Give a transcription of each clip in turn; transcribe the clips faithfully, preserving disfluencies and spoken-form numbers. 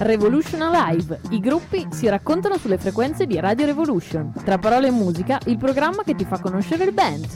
Revolution Alive. I gruppi si raccontano sulle frequenze di Radio Revolution. Tra parole e musica, il programma che ti fa conoscere il band.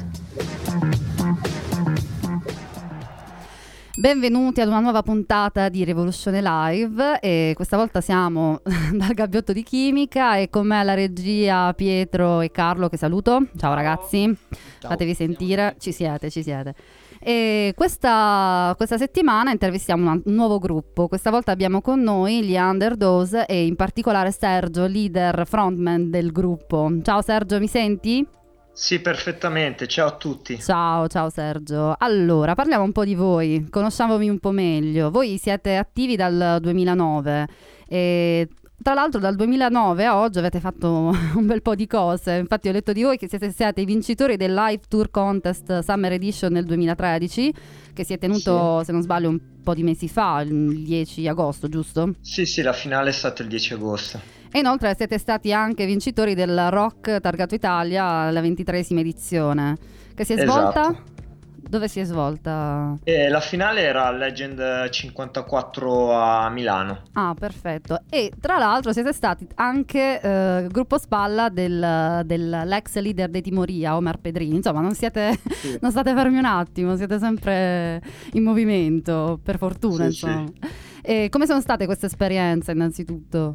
Benvenuti ad una nuova puntata di Revolution Live e questa volta siamo dal Gabbiotto di Chimica e con me alla regia Pietro e Carlo, che saluto. Ciao ragazzi, ciao. Fatevi sentire, ci siete, ci siete. E questa, questa settimana intervistiamo una, un nuovo gruppo. Questa volta abbiamo con noi gli Underdose e in particolare Sergio, leader frontman del gruppo. Ciao Sergio, mi senti? Sì, perfettamente, ciao a tutti. Ciao, ciao Sergio. Allora, parliamo un po' di voi, conosciamovi un po' meglio. Voi siete attivi dal duemilanove e tra l'altro dal duemilanove a oggi avete fatto un bel po' di cose. Infatti ho letto di voi che siete stati i vincitori del Live Tour Contest Summer Edition nel duemilatredici, che si è tenuto, sì, se non sbaglio, un po' di mesi fa, il dieci agosto, giusto? Sì, sì, la finale è stata il dieci agosto. E inoltre siete stati anche vincitori del Rock Targato Italia, la ventitreesima edizione, che si è svolta? Esatto. Dove si è svolta? E la finale era al Legend cinquantaquattro a Milano. Ah, perfetto. E tra l'altro siete stati anche eh, gruppo spalla del, dell'ex leader dei Timoria, Omar Pedrini. Insomma, non siete sì. non state fermi un attimo, siete sempre in movimento, per fortuna, sì, insomma. Sì. E come sono state queste esperienze, innanzitutto?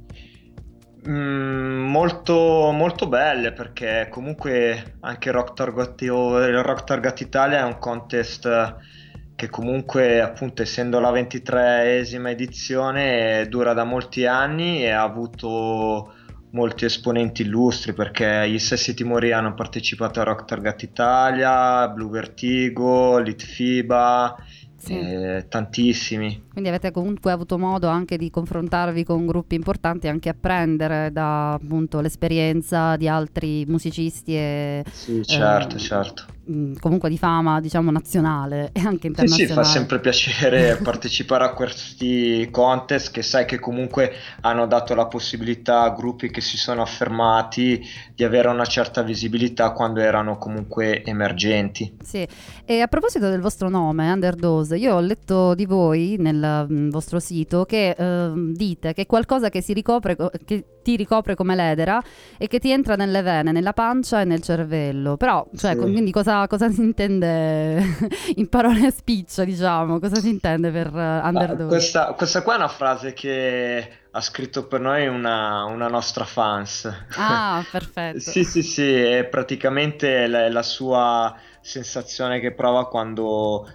Mm, molto molto belle, perché comunque anche Rock Target, il Rock Target Italia è un contest che comunque, appunto, essendo la ventitreesima edizione, dura da molti anni e ha avuto molti esponenti illustri, perché gli stessi Timori hanno partecipato a Rock Target Italia, Blue Vertigo, Litfiba, sì. eh, tantissimi. Quindi avete comunque avuto modo anche di confrontarvi con gruppi importanti, anche apprendere da, appunto, l'esperienza di altri musicisti e sì, certo, eh, certo. comunque di fama, diciamo, nazionale e anche internazionale. Sì, sì, fa sempre piacere partecipare a questi contest, che sai che comunque hanno dato la possibilità a gruppi che si sono affermati di avere una certa visibilità quando erano comunque emergenti. Sì, e a proposito del vostro nome, Underdose, io ho letto di voi nel vostro sito che eh, dite che è qualcosa che si ricopre, che ti ricopre come l'edera e che ti entra nelle vene, nella pancia e nel cervello. Però, cioè, sì. quindi cosa, cosa si intende in parole a spiccio, diciamo? Cosa si intende per uh, Underdose? Ah, questa, questa qua è una frase che ha scritto per noi una, una nostra fans. Ah, perfetto. Sì, sì, sì, è praticamente la, la sua sensazione che prova quando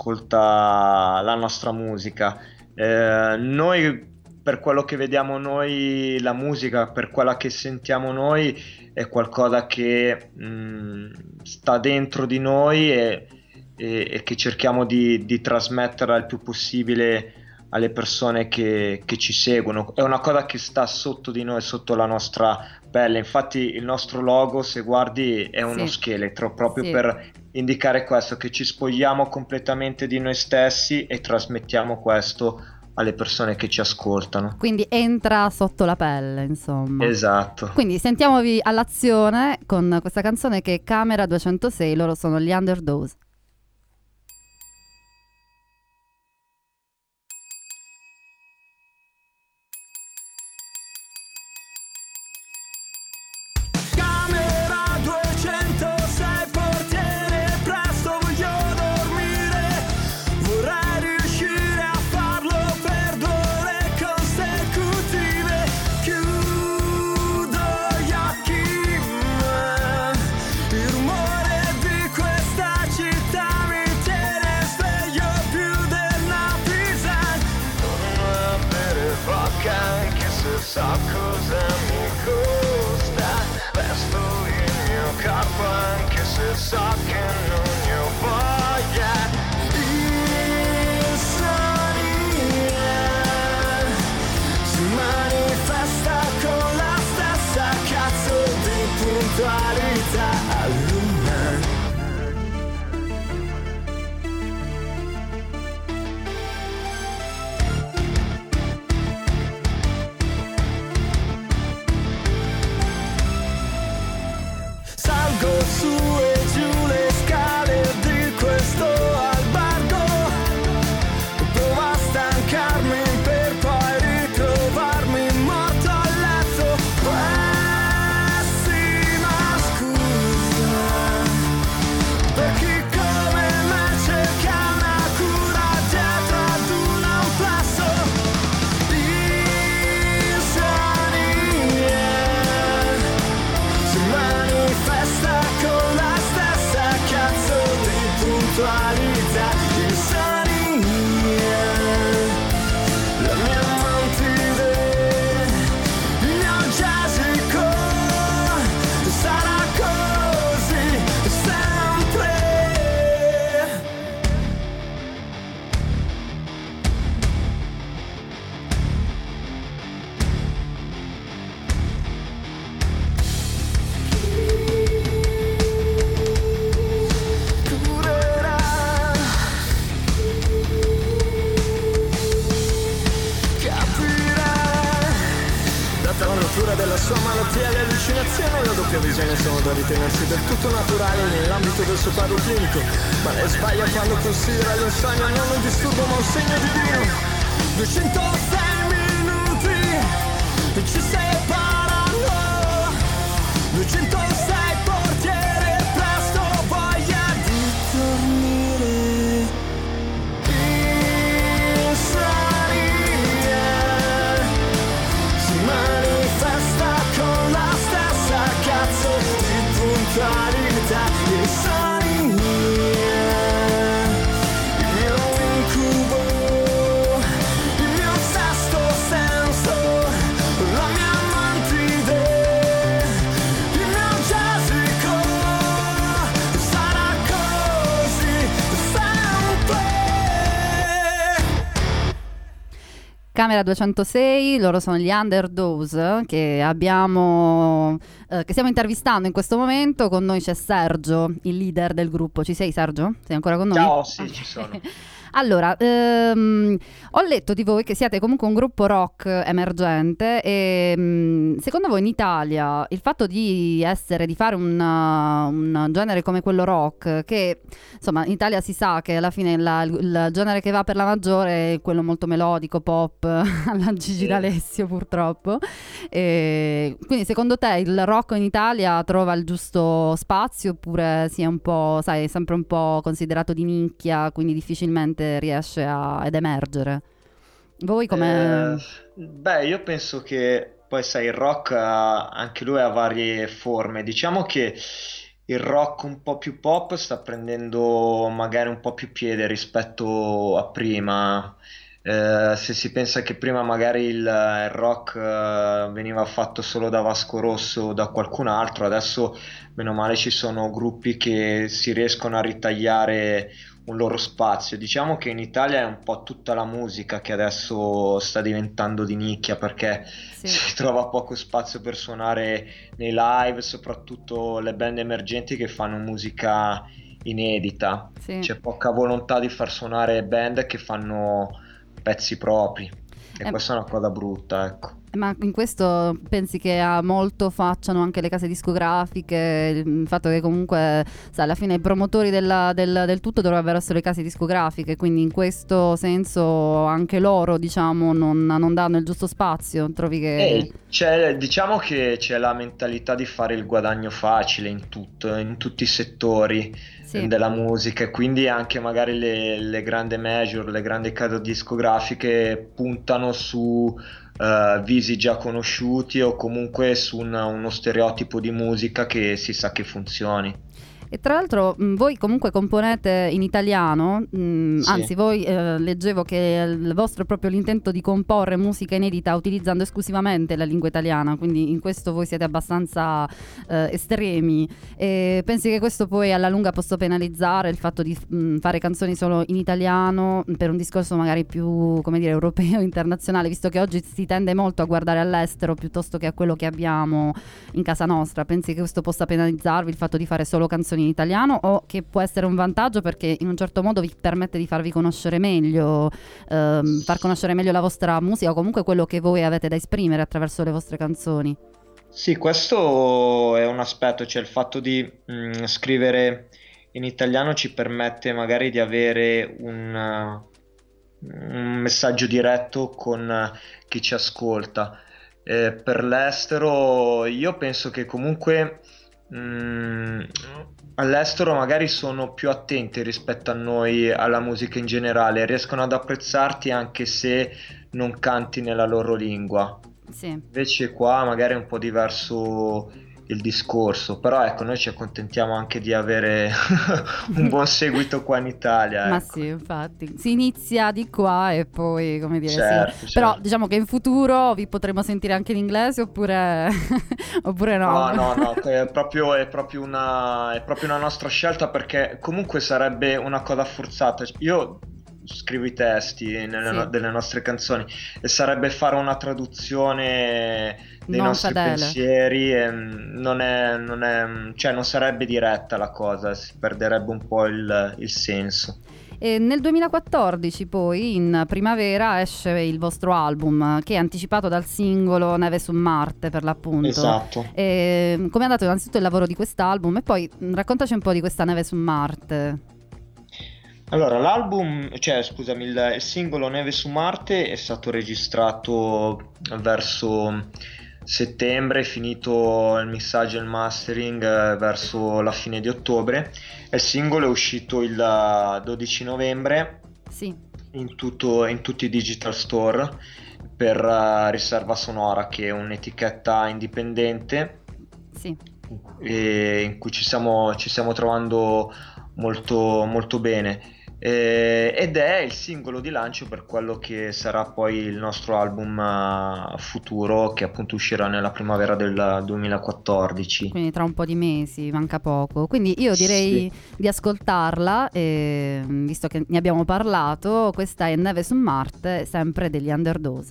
ascolta la nostra musica. Eh, noi, per quello che vediamo noi, la musica, per quella che sentiamo noi, è qualcosa che mh, sta dentro di noi e, e, e che cerchiamo di, di trasmettere il più possibile alle persone che, che ci seguono. È una cosa che sta sotto di noi, sotto la nostra pelle. Infatti il nostro logo, se guardi, è uno sì. scheletro, proprio sì. per indicare questo, che ci spogliamo completamente di noi stessi e trasmettiamo questo alle persone che ci ascoltano. Quindi entra sotto la pelle, insomma. Esatto. Quindi sentiamovi all'azione con questa canzone che è Camera duecentosei, loro sono gli Underdose. So cosa mi costa, resto il mio corpo anche se so che non ne ho voglia. Insania si manifesta con la stessa cazzo di puntualità luna. Su e giù le scale di questo albergo, provo a stancarmi per poi ritrovarmi cura della sua malattia. Le allucinazioni e la doppia visione sono da ritenersi del tutto naturali nell'ambito del suo quadro clinico, ma lei sbaglia quando considera l'insonnia non un disturbo ma un segno divino. duecentosei minuti ci separano, duecentosei portiere, presto voglia di dormire. Insania si manifesta con la stessa cazzo di puntualità. Insania, il mio incubo, il mio sesto senso, la mia mantide, il mio jazzico, sarà così sempre. Camera duecentosei, loro sono gli Underdose che abbiamo eh, che stiamo intervistando in questo momento. Con noi c'è Sergio, il leader del gruppo. Ci sei, Sergio? Sei ancora con noi? Ciao, sì, ci sono. Allora, ehm, ho letto di voi che siete comunque un gruppo rock emergente e mh, secondo voi in Italia il fatto di essere, di fare un, uh, un genere come quello rock, che insomma in Italia si sa che alla fine la- il, il genere che va per la maggiore è quello molto melodico, pop, alla Gigi Sì. D'Alessio purtroppo. E quindi secondo te il rock in Italia trova il giusto spazio oppure si è un po', sai, è sempre un po' considerato di nicchia, quindi difficilmente riesce a, ad emergere? Voi come... Eh, beh, io penso che poi sai, il rock ha- anche lui ha varie forme. Diciamo che il rock un po' più pop sta prendendo magari un po' più piede rispetto a prima. Eh, se si pensa che prima magari il, il rock eh, veniva fatto solo da Vasco Rosso o da qualcun altro, adesso meno male ci sono gruppi che si riescono a ritagliare un loro spazio. Diciamo che in Italia è un po' tutta la musica che adesso sta diventando di nicchia perché Sì. si trova poco spazio per suonare nei live, soprattutto le band emergenti che fanno musica inedita. Sì. C'è poca volontà di far suonare band che fanno pezzi propri e Eh, questa è una cosa brutta, ecco. Ma in questo pensi che a molto facciano anche le case discografiche, il fatto che comunque, sai, alla fine i promotori della- del, del tutto dovrebbero essere le case discografiche, quindi in questo senso anche loro, diciamo, non, non danno il giusto spazio, trovi che... E c'è, diciamo che c'è la mentalità di fare il guadagno facile in tutto, in tutti i settori Sì. della musica e quindi anche magari le, le grandi major, le grandi case discografiche puntano su eh, visi già conosciuti o comunque su un- uno stereotipo di musica che si sa che funzioni. E tra l'altro mh, voi comunque componete in italiano, mh, Sì. anzi voi eh, leggevo che il vostro è proprio l'intento di comporre musica inedita utilizzando esclusivamente la lingua italiana, quindi in questo voi siete abbastanza eh, estremi. E pensi che questo poi alla lunga possa penalizzare il fatto di mh, fare canzoni solo in italiano mh, per un discorso magari più, come dire, europeo, internazionale, visto che oggi si tende molto a guardare all'estero piuttosto che a quello che abbiamo in casa nostra? Pensi che questo possa penalizzarvi il fatto di fare solo canzoni in italiano o che può essere un vantaggio perché in un certo modo vi permette di farvi conoscere meglio, ehm, far conoscere meglio la vostra musica o comunque quello che voi avete da esprimere attraverso le vostre canzoni? Sì, questo è un aspetto, cioè il fatto di mh, scrivere in italiano ci permette magari di avere un, uh, un messaggio diretto con uh, chi ci ascolta. Eh, per l'estero io penso che comunque mh, all'estero magari sono più attenti rispetto a noi alla musica in generale, riescono ad apprezzarti anche se non canti nella loro lingua. Sì. Invece qua magari è un po' diverso il discorso, però ecco, noi ci accontentiamo anche di avere un buon seguito qua in Italia, Ma ecco. sì, infatti, si inizia di qua e poi, come dire, Certo, sì. Però certo. diciamo che in futuro vi potremo sentire anche in inglese oppure, oppure no? No, no, no, è proprio, è proprio una, è proprio una nostra scelta perché comunque sarebbe una cosa forzata. Io scrivo i testi nelle Sì. no- delle nostre canzoni e sarebbe fare una traduzione dei Non nostri fedele. pensieri e mm, non è, non è, cioè non sarebbe diretta la cosa, si perderebbe un po' il, il senso. E nel duemilaquattordici poi in primavera esce il vostro album, che è anticipato dal singolo Neve su Marte, per l'appunto. Esatto. E come è andato innanzitutto il lavoro di quest'album e poi mh, raccontaci un po' di questa Neve su Marte. Allora, l'album, cioè scusami, il, il singolo Neve su Marte è stato registrato verso settembre, è finito il missaggio e il mastering eh, verso la fine di ottobre, e il singolo è uscito il eh, dodici novembre Sì. in, tutto, in tutti i digital store per eh, Riserva Sonora, che è un'etichetta indipendente Sì. e in cui ci stiamo, ci stiamo trovando molto, molto bene. Eh, ed è il singolo di lancio per quello che sarà poi il nostro album uh, futuro, che appunto uscirà nella primavera del duemilaquattordici. Quindi tra un po' di mesi, manca poco. Quindi io direi Sì. di ascoltarla, e, visto che ne abbiamo parlato. Questa è Neve su Marte, sempre degli Underdose.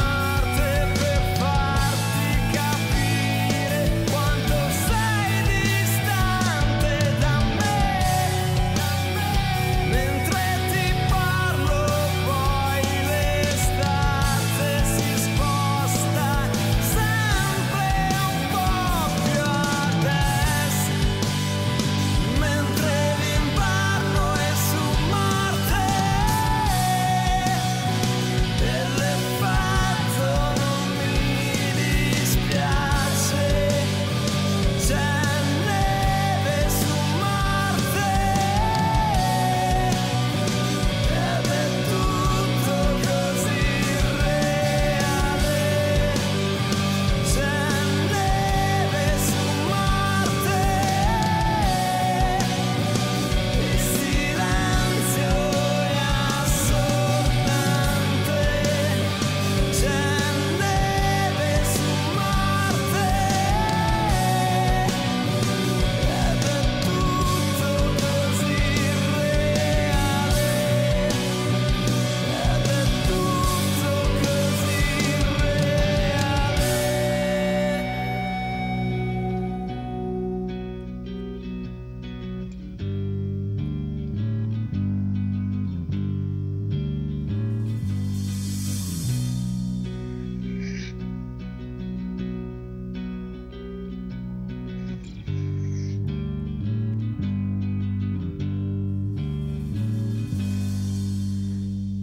Quanto sei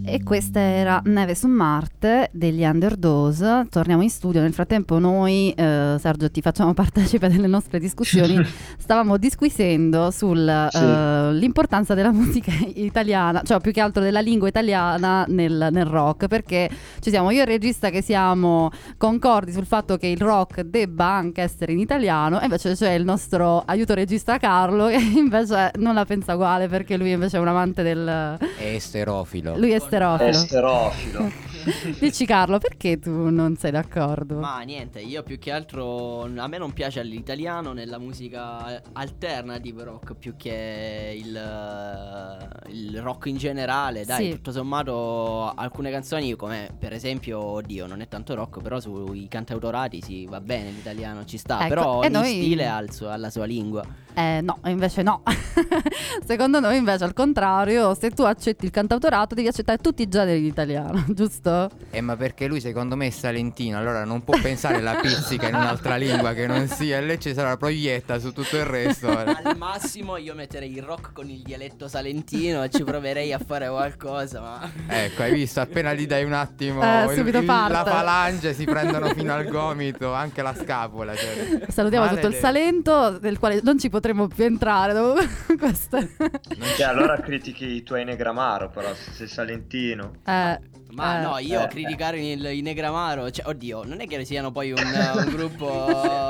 E questa era Neve su Marte degli Underdose. Torniamo in studio. Nel frattempo noi, eh, Sergio, ti facciamo partecipe delle nostre discussioni. Stavamo disquisendo sull'importanza sì. uh, della musica italiana, cioè più che altro della lingua italiana nel, nel rock, perché ci siamo io e il regista che siamo concordi sul fatto che il rock debba anche essere in italiano, e invece c'è il nostro aiuto regista Carlo che invece non la pensa uguale, perché lui invece è un amante del... è esterofilo. Lui è esterofilo. Esterofilo. Dici Carlo, perché tu non sei d'accordo? Ma niente, io più che altro a me non piace l'italiano nella musica alternative rock più che il, il rock in generale. Dai, sì. Tutto sommato alcune canzoni come per esempio, oddio, non è tanto rock, però sui cantautorati sì, va bene, l'italiano ci sta, ecco, però ogni noi... stile ha il suo, ha la sua lingua. Eh no, invece no. Secondo noi invece al contrario, se tu accetti il cantautorato devi accettare tutti i generi in italiano, giusto? Eh ma perché lui secondo me è salentino, allora non può pensare la pizzica in un'altra lingua che non sia, e lei ci sarà proietta su tutto il resto. Al massimo io metterei il rock con il dialetto salentino e ci proverei a fare qualcosa, ma... Ecco, hai visto, appena gli dai un attimo eh, il, subito il, parte. la falange, si prendono fino al gomito, anche la scapola, cioè. Salutiamo tutto il Salento, del quale non ci potremo più entrare dopo questo. E allora critichi i tuoi Negramaro, però se sei salentino. Eh, Ma eh, no, io eh, criticare il, i Negramaro, cioè, oddio, non è che siano poi un, un gruppo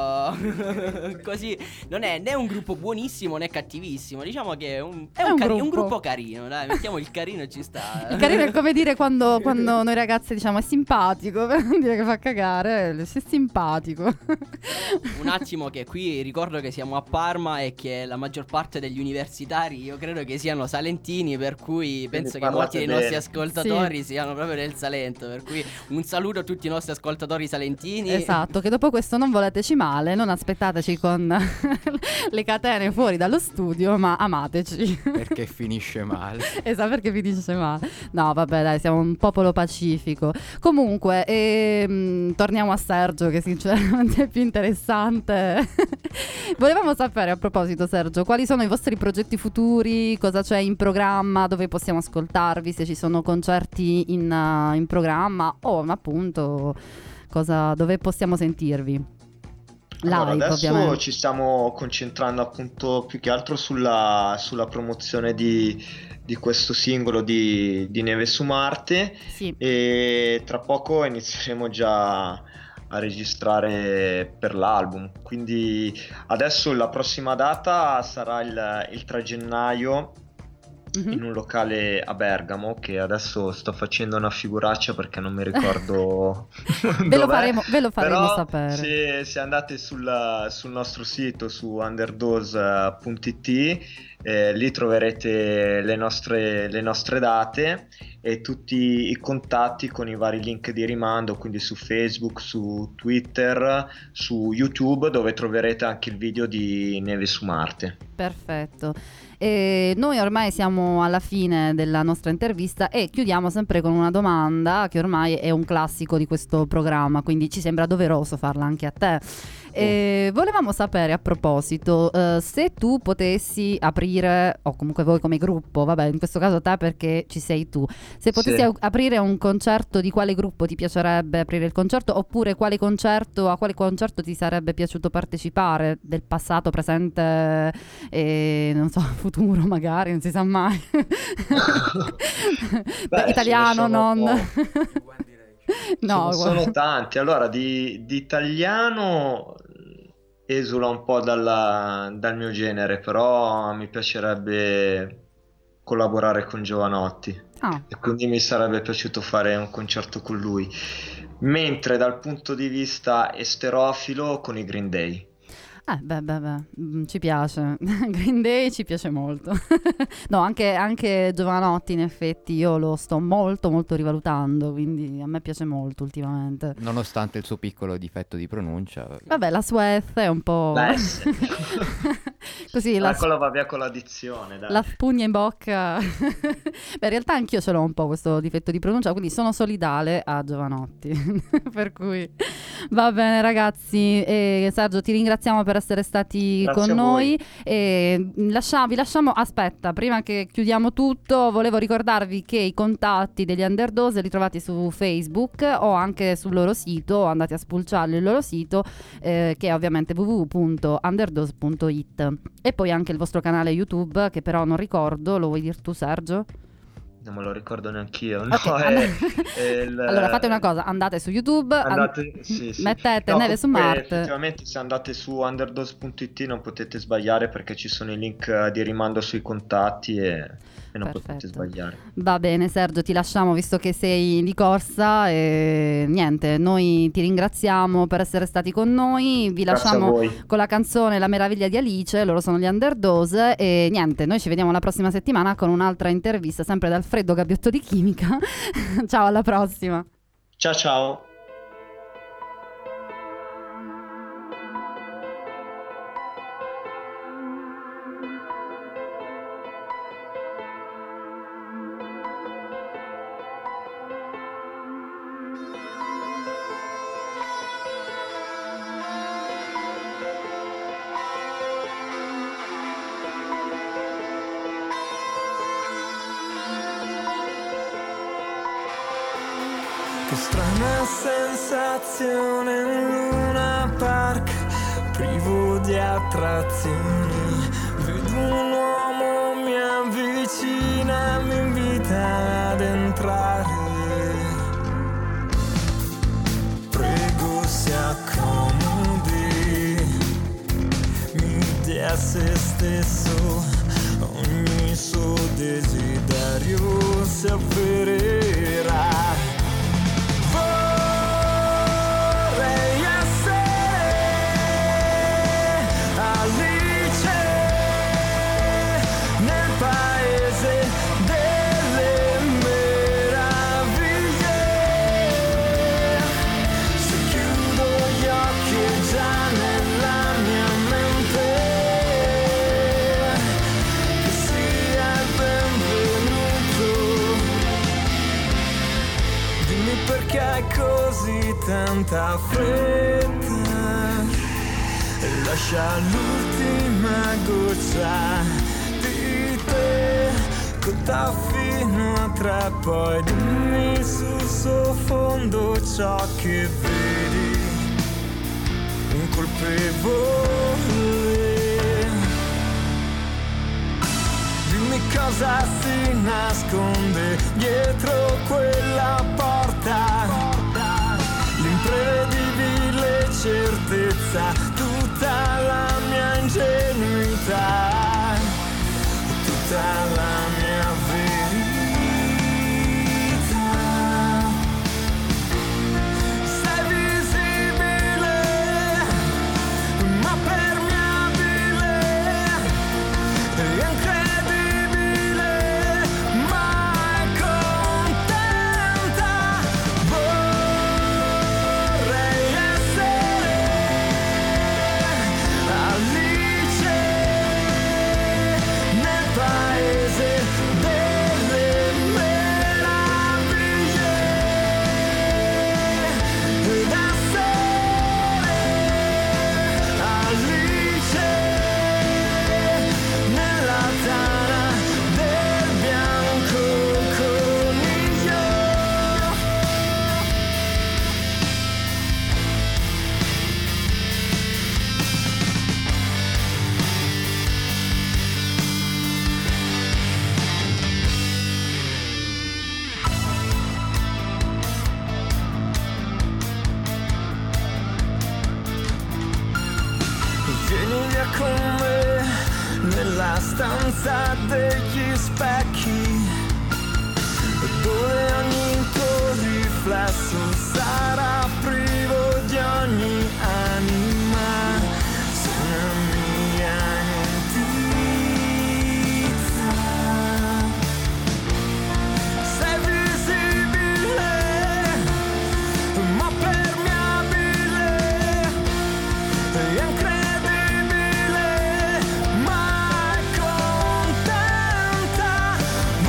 così, non è né un gruppo buonissimo né cattivissimo, diciamo che è un, è È un, un cari- gruppo. un gruppo carino, dai, mettiamo il carino e ci sta. il carino è come dire quando, quando noi ragazze diciamo è simpatico, per non dire che fa cagare, sei simpatico. Un attimo che qui ricordo che siamo a Parma e che la maggior parte degli universitari io credo che siano salentini, per cui penso che molti dei bene. nostri ascoltatori Sì. siano proprio del Salento, per cui un saluto a tutti i nostri ascoltatori salentini. Esatto, che dopo questo non voleteci male, non aspettateci con le catene fuori dallo studio, ma amateci. Perché finisce male. Esatto, perché finisce male. No, vabbè, dai, siamo un popolo pacifico. Comunque, ehm, torniamo a Sergio, che sinceramente è più interessante. Volevamo sapere, a proposito, Sergio, quali sono i vostri progetti futuri, cosa c'è in programma, dove possiamo ascoltarvi, se ci sono concerti in, uh, in programma o appunto cosa, dove possiamo sentirvi. Live, Allora, adesso ovviamente. ci stiamo concentrando appunto più che altro sulla, sulla promozione di, di questo singolo di, di Neve su Marte, Sì. e tra poco inizieremo già a registrare per l'album. Quindi adesso la prossima data sarà il, il tre gennaio Mhm. in un locale a Bergamo, che adesso sto facendo una figuraccia perché non mi ricordo Ve lo dov'è. faremo, ve lo faremo Però sapere. se, se andate sul, sul nostro sito su underdose punto it, eh, lì troverete le nostre, le nostre date e tutti i contatti con i vari link di rimando, quindi su Facebook, su Twitter, su YouTube, dove troverete anche il video di Neve su Marte. Perfetto. E noi ormai siamo alla fine della nostra intervista e chiudiamo sempre con una domanda che ormai è un classico di questo programma, quindi ci sembra doveroso farla anche a te. E volevamo sapere, a proposito, eh, se tu potessi aprire, o comunque voi come gruppo, vabbè, in questo caso te perché ci sei tu, se potessi Sì. a- aprire un concerto, di quale gruppo ti piacerebbe aprire il concerto, oppure quale concerto, a quale concerto ti sarebbe piaciuto partecipare, del passato, presente e non so, futuro magari, non si sa mai. Beh, ce italiano, ne sono non... no, Ce ne guarda. sono tanti. Allora, di, di italiano esula un po' dalla- dal mio genere, però mi piacerebbe collaborare con Giovanotti Ah, e quindi mi sarebbe piaciuto fare un concerto con lui. Mentre dal punto di vista esterofilo, con i Green Day. eh, beh, beh, beh, mm, ci piace. Green Day ci piace molto. No, anche, anche Giovanotti, in effetti, io lo sto molto, molto rivalutando, quindi a me piace molto ultimamente. Nonostante il suo piccolo difetto di pronuncia. Vabbè, la sua F è un po'... La S. Così, la, Ah, quello va via con l'addizione, dai. la spugna in bocca. Beh, in realtà anch'io ce l'ho un po' questo difetto di pronuncia, quindi sono solidale a Giovanotti. Per cui va bene, ragazzi. E Sergio, ti ringraziamo per per essere stati Grazie con a noi. voi. E lascia- vi lasciamo, aspetta, prima che chiudiamo tutto, volevo ricordarvi che i contatti degli Underdose li trovate su Facebook o anche sul loro sito, andate a spulciarli il loro sito, eh, che è ovviamente w w w punto underdose punto i t, e poi anche il vostro canale YouTube, che però non ricordo, lo vuoi dire tu, Sergio? Non me lo ricordo neanch'io. No, Ok, è, and- è il- allora fate una cosa, andate su YouTube, an- Andate, sì, sì. mettete No, Neve su comunque, Marte. effettivamente se andate su underdose punto i t non potete sbagliare, perché ci sono i link eh, di rimando sui contatti e, e non Perfetto. potete sbagliare. Va bene Sergio, ti lasciamo visto che sei di corsa e niente, noi ti ringraziamo per essere stati con noi, vi Grazie a lasciamo voi. con la canzone La meraviglia di Alice, loro sono gli Underdose e niente, noi ci vediamo la prossima settimana con un'altra intervista sempre dal freddo gabbiotto di chimica. Ciao, alla prossima. Ciao ciao. Che strana sensazione in Luna Park, privo di attrazioni. Vedo un uomo, mi avvicina, mi invita ad entrare. Prego si accomodi, mi dia se stesso, ogni suo desiderio si avvererà. Vorrei essere Alice nel paese delle meraviglie. Se chiudo gli occhi è già nella mia mente, che sia il benvenuto. Dimmi perché hai così tanta fretta, e lascia l'ultima goccia di te cotta fino a tre, poi dimmi sul sottofondo ciò che vedi, un colpevole. Dimmi cosa si nasconde dietro quella porta, l'imprevedibile certezza, tutta la mia ingenuità, tutta la mia verità. Sei visibile, ma permeabile, e incredibile, ma contenta. Vorrei essere Alice nel paese delle meraviglie, ed essere Alice nella tana del bianco coniglio. Vieni via con me nella stanza degli specchi, dove ogni tuo riflesso sarà privo di ogni anima. Sei una mia notizia. Sei visibile, ma permeabile, e incredibile, ma contenta.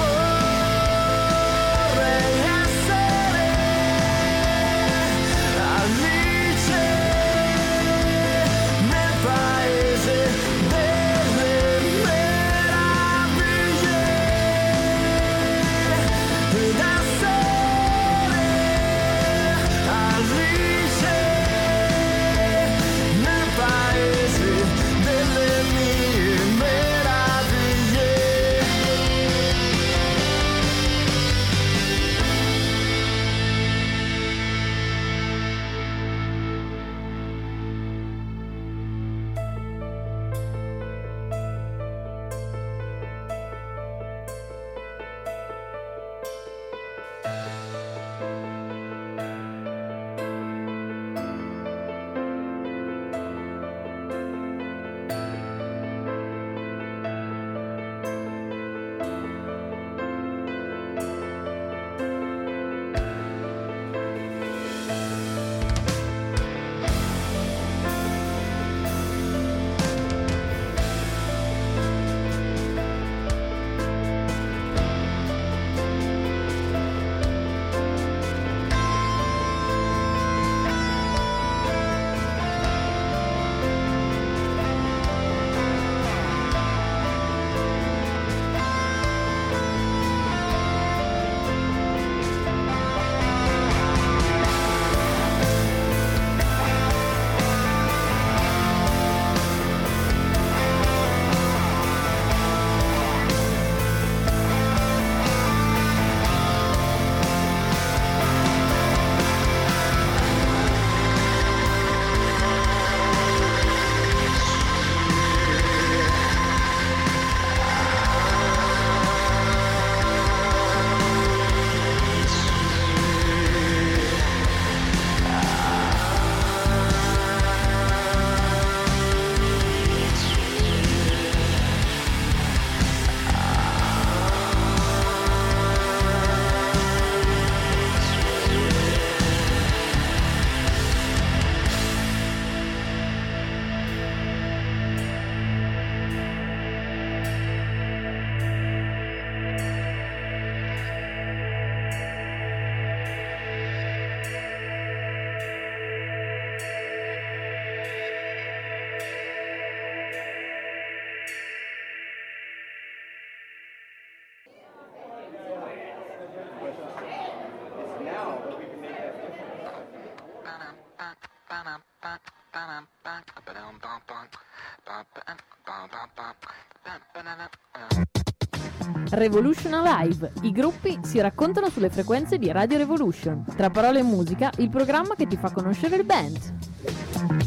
Revolution Alive, i gruppi si raccontano sulle frequenze di Radio Revolution. Tra parole e musica, il programma che ti fa conoscere il band.